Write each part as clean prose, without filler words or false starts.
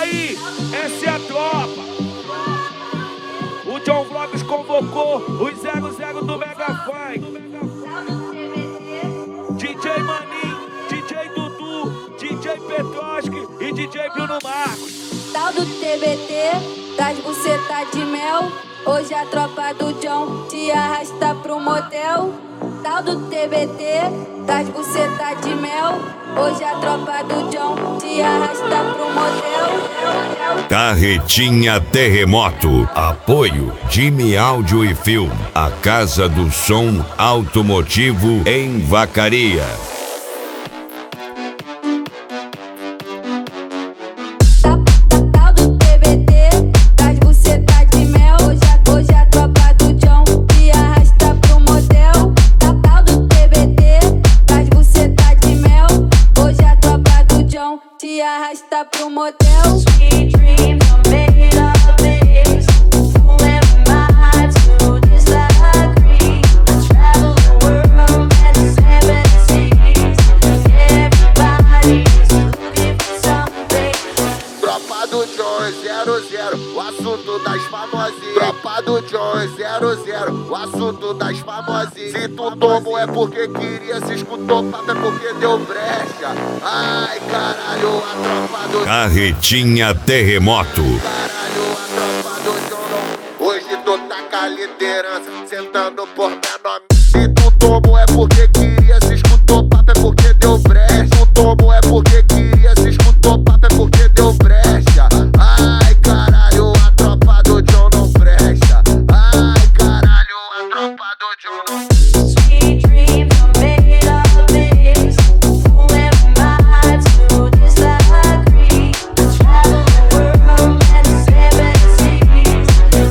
aí, essa é a tropa. O John Vlogs convocou os 00 do Mega Funk. DJ Maninho, DJ Dudu, DJ Petroski e DJ Bruno Marcos. Tal do TBT, das bucetas de mel. Hoje a tropa do John te arrasta pro motel. Tal do TBT, das bucetas de mel. Hoje a tropa do John te arrasta pro motel. Carretinha Terremoto. Apoio Jimmy Áudio e Film. A casa do som automotivo em Vacaria. Te arrasta pro motel. Sweet dreams are made of this. Who am I to disagree? I travel the world and the seven seas. Everybody's looking for something. Tropa do John 00, o assunto das famosinhas. Tropa do John 00, o assunto das famosinhas. Se tu tomou é porque queria, se escutou papo é porque deu brecha. Ai caralho, a tropa do Carretinha Terremoto. Caralho, a tropa do John. Hoje tu tá com a liderança, sentando por menor. Se tu tomou é porque queria, se escutou papo é porque deu brecha. Se tu tomou é porque queria, se escutou papo é porque deu brecha. Ai caralho, a tropa do John não presta. Ai caralho, a tropa do John não presta. Sweet dreams are made of this. Who am I to disagree? I travel the world and the seven seas.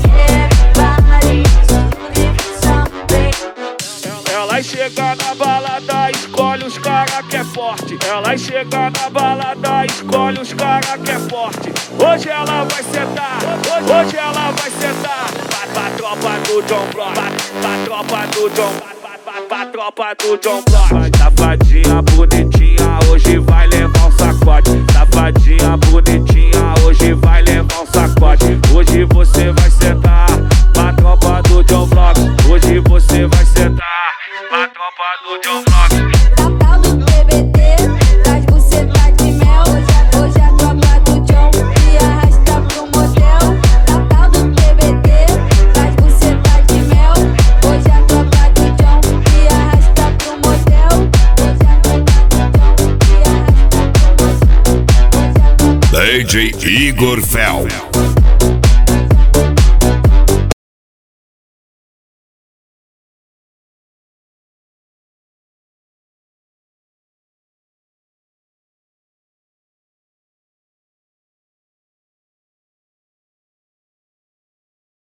Everybody's looking for something. Ela chega na balada, escolhe os cara que é forte. Ela chega na balada, escolhe os cara que é forte. Hoje ela vai sentar, hoje ela vai sentar. Pra tropa do John Vlogs, pra tropa do John, pra tropa do John Vlogs. Safadinha bonitinha, hoje vai levar um sacode. Safadinha bonitinha, hoje vai levar um sacode. Hoje você vai sentar, pra tropa do John Vlogs. Hoje você vai sentar, pra tropa do John Vlogs. Tal do TBT, das bucetas de mel. Hoje a tropa do John te arrasta pro motel. Tal do TBT, das bucetas de mel. Hoje a tropa do John te arrasta pro motel. Hoje a tropa do John te arrasta pro motel. DJ Igor Fel.